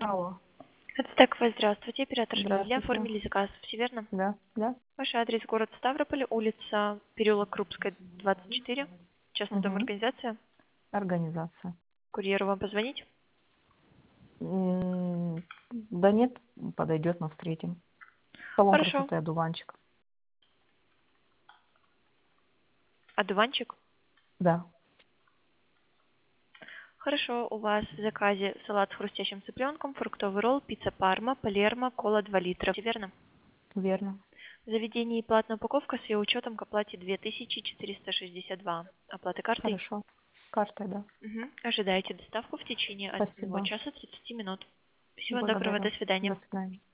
Алло. Так, вы здравствуйте, оператор Шпиля. Здравствуйте. Оформили заказ, все верно? Да, да. Ваш адрес город Ставрополь, улица переулок Крупская, 24. Частный дом, Угу. организация. Организация. Курьеру вам позвонить? Да нет, подойдет, но встретим. Салон Хорошо. красоты «Одуванчик». Одуванчик? Да. Хорошо, у вас в заказе салат с хрустящим цыпленком, фруктовый ролл, пицца парма, палермо, кола 2 литра. Все верно? Верно. В заведении платная упаковка с ее учетом к оплате 2462. Оплата картой? Хорошо. Картой, да. Угу. Ожидаете доставку в течение 1 Спасибо. часа 30 минут. Всего доброго, Благодарю. до свидания. До свидания.